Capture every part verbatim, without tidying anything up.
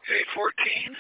eight fourteen.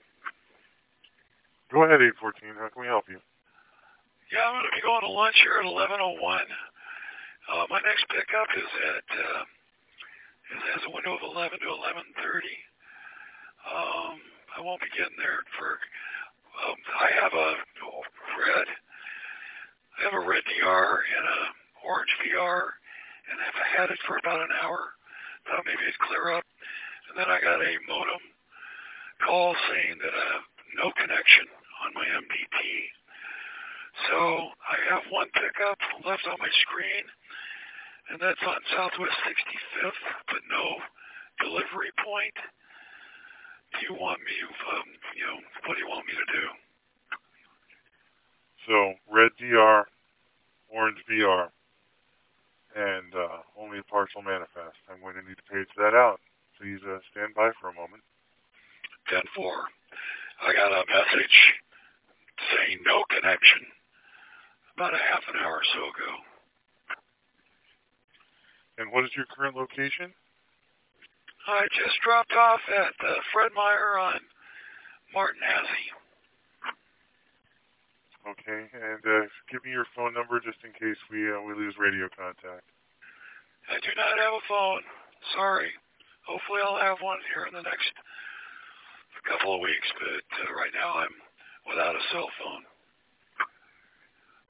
Go ahead, eight fourteen. How can we help you? Yeah, I'm going to be going to lunch here at eleven oh one. Uh, my next pickup is at, uh, it has a window of eleven to eleven thirty. Um, I won't be getting there for, um, I have a red, I have a red D R and a orange V R, and I've had it for about an hour. Thought maybe it'd clear up. And then I got a modem call saying that I have no connection on my M D T. So I have one pickup left on my screen, and that's on Southwest sixty-fifth, but no delivery point. Do you want me, um, you know, what do you want me to do? So, red D R, orange V R, and uh, only a partial manifest. I'm going to need to page that out. Please uh, stand by for a moment. ten four. I got a message saying no connection about a half an hour or so ago. And what is your current location? I just dropped off at uh, Fred Meyer on Martin Hassey. Okay, and uh, give me your phone number just in case we uh, we lose radio contact. I do not have a phone. Sorry. Hopefully I'll have one here in the next couple of weeks, but uh, right now I'm without a cell phone.